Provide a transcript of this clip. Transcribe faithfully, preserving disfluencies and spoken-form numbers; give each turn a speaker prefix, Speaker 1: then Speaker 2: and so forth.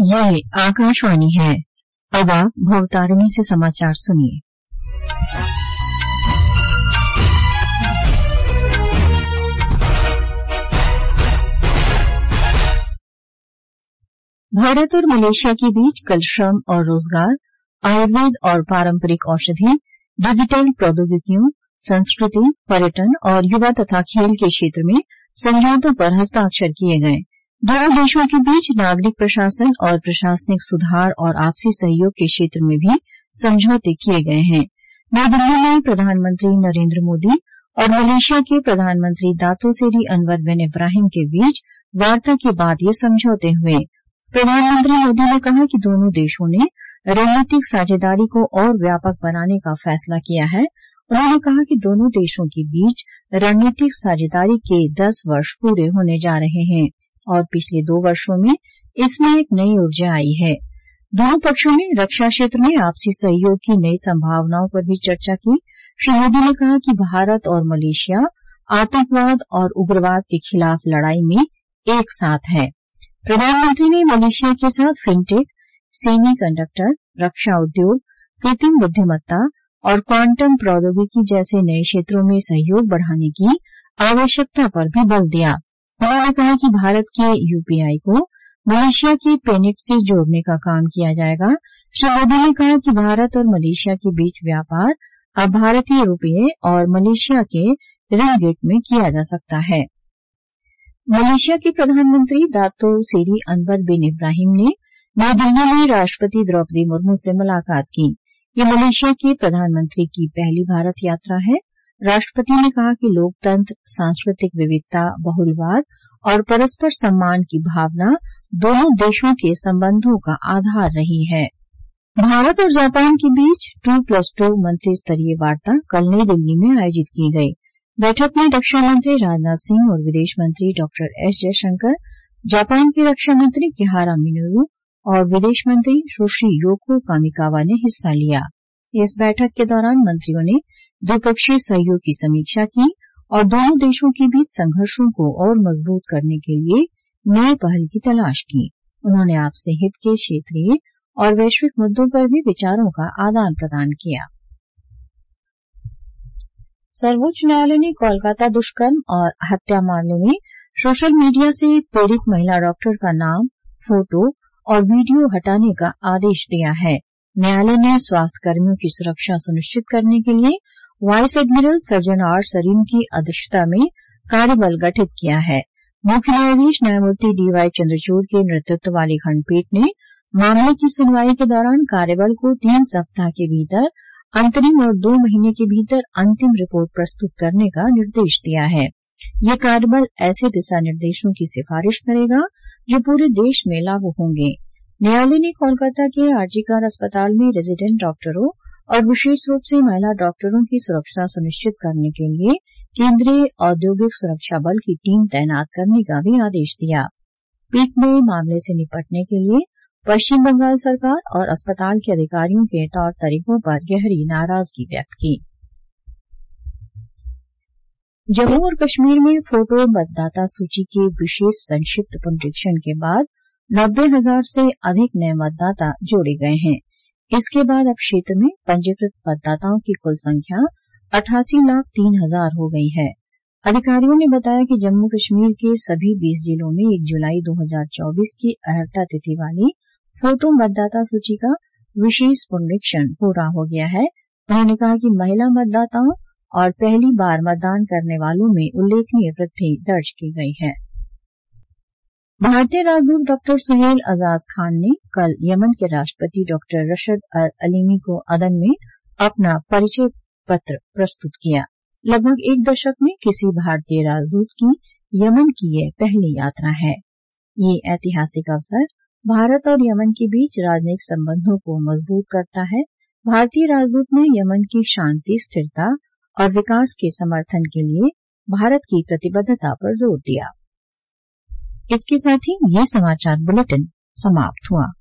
Speaker 1: यह आकाशवाणी है। अब आप भवतारिणी से समाचार सुनिए। भारत और मलेशिया के बीच कल श्रम और रोजगार, आयुर्वेद और पारंपरिक औषधि, डिजिटल प्रौद्योगिकियों, संस्कृति, पर्यटन और युवा तथा खेल के क्षेत्र में समझौतों पर हस्ताक्षर किए गए। दोनों देशों के बीच नागरिक प्रशासन और प्रशासनिक सुधार और आपसी सहयोग के क्षेत्र में भी समझौते किए गए हैं। नई दिल्ली में प्रधानमंत्री नरेंद्र मोदी और मलेशिया के प्रधानमंत्री दातो सेरी अनवर बिन इब्राहिम के बीच वार्ता के बाद ये समझौते हुए। प्रधानमंत्री मोदी ने कहा कि दोनों देशों ने रणनीतिक साझेदारी को और व्यापक बनाने का फैसला किया है। उन्होंने कहा कि दोनों देशों के बीच रणनीतिक साझेदारी के दस वर्ष पूरे होने जा रहे हैं और पिछले दो वर्षों में इसमें एक नई ऊर्जा आई है। दोनों पक्षों ने रक्षा क्षेत्र में आपसी सहयोग की नई संभावनाओं पर भी चर्चा की। श्री मोदी ने कहा कि भारत और मलेशिया आतंकवाद और उग्रवाद के खिलाफ लड़ाई में एक साथ है। प्रधानमंत्री ने मलेशिया के साथ फिनटेक, सेमी कंडक्टर, रक्षा उद्योग, कृत्रिम बुद्धिमत्ता और क्वांटम प्रौद्योगिकी जैसे नए क्षेत्रों में सहयोग बढ़ाने की आवश्यकता पर भी बल दिया। उन्होंने कहा कि भारत के यूपीआई को मलेशिया के पेनिट से जोड़ने का काम किया जाएगा। श्री मोदी ने कहा कि भारत और मलेशिया के बीच व्यापार अब भारतीय रुपये और मलेशिया के रिंगिट में किया जा सकता है। मलेशिया के प्रधानमंत्री दातो सेरी अनवर बिन इब्राहिम ने नई दिल्ली में राष्ट्रपति द्रौपदी मुर्मू से मुलाकात की। ये मलेशिया के प्रधानमंत्री की पहली भारत यात्रा है। राष्ट्रपति ने कहा कि लोकतंत्र, सांस्कृतिक विविधता, बहुलवाद और परस्पर सम्मान की भावना दोनों देशों के संबंधों का आधार रही है। भारत और जापान के बीच टू प्लस टू मंत्री स्तरीय वार्ता कल नई दिल्ली में आयोजित की गई। बैठक में रक्षा मंत्री राजनाथ सिंह और विदेश मंत्री डॉक्टर एस जयशंकर, जापान के रक्षा मंत्री किहारा मिनोरू और विदेश मंत्री सुश्री योको कामिकावा ने हिस्सा लिया। इस बैठक के दौरान मंत्रियों ने द्विपक्षीय सहयोग की समीक्षा की और दोनों देशों के बीच संघर्षों को और मजबूत करने के लिए नए पहल की तलाश की। उन्होंने आपसी हित के क्षेत्रीय और वैश्विक मुद्दों पर भी विचारों का आदान प्रदान किया। सर्वोच्च न्यायालय ने कोलकाता दुष्कर्म और हत्या मामले में सोशल मीडिया से पीड़ित महिला डॉक्टर का नाम, फोटो और वीडियो हटाने का आदेश दिया है। न्यायालय ने स्वास्थ्य कर्मियों की सुरक्षा सुनिश्चित करने के लिए vice admiral surgeon R Sarin की अध्यक्षता में कार्यबल गठित किया है। मुख्य न्यायाधीश न्यायमूर्ति डी वाई चंद्रचूड़ के नेतृत्व वाली खंडपीठ ने मामले की सुनवाई के दौरान कार्यबल को तीन सप्ताह के भीतर अंतरिम और दो महीने के भीतर अंतिम रिपोर्ट प्रस्तुत करने का निर्देश दिया है। ये कार्यबल ऐसे दिशा निर्देशों की सिफारिश करेगा जो पूरे देश में लागू होंगे। न्यायालय ने कोलकाता के आरजीकर अस्पताल में रेजिडेंट डॉक्टरों और विशेष रूप से महिला डॉक्टरों की सुरक्षा सुनिश्चित करने के लिए केंद्रीय औद्योगिक सुरक्षा बल की टीम तैनात करने का भी आदेश दिया। पीठ ने मामले से निपटने के लिए पश्चिम बंगाल सरकार और अस्पताल के अधिकारियों के तौर तरीकों पर गहरी नाराजगी व्यक्त की। जम्मू और कश्मीर में फोटो मतदाता सूची के विशेष संक्षिप्त पुनरीक्षण के बाद नब्बे हजार से अधिक नए मतदाता जोड़े गए हैं। इसके बाद अब क्षेत्र में पंजीकृत मतदाताओं की कुल संख्या अठासी लाख तीन हजार हो गई है। अधिकारियों ने बताया कि जम्मू कश्मीर के सभी बीस जिलों में एक जुलाई दो हजार चौबीस की अर्हता तिथि वाली फोटो मतदाता सूची का विशेष पुनरीक्षण पूरा हो गया है। उन्होंने कहा कि महिला मतदाताओं और पहली बार मतदान करने वालों में उल्लेखनीय वृद्धि दर्ज की गई है। भारतीय राजदूत डॉक्टर सुहेल अजाज खान ने कल यमन के राष्ट्रपति डॉक्टर रशद अल अलीमी को अदन में अपना परिचय पत्र प्रस्तुत किया। लगभग एक दशक में किसी भारतीय राजदूत की यमन की यह पहली यात्रा है। ये ऐतिहासिक अवसर भारत और यमन के बीच राजनयिक संबंधों को मजबूत करता है। भारतीय राजदूत ने यमन की शांति, स्थिरता और विकास के समर्थन के लिए भारत की प्रतिबद्धता पर जोर दिया। इसके साथ ही ये समाचार बुलेटिन समाप्त हुआ।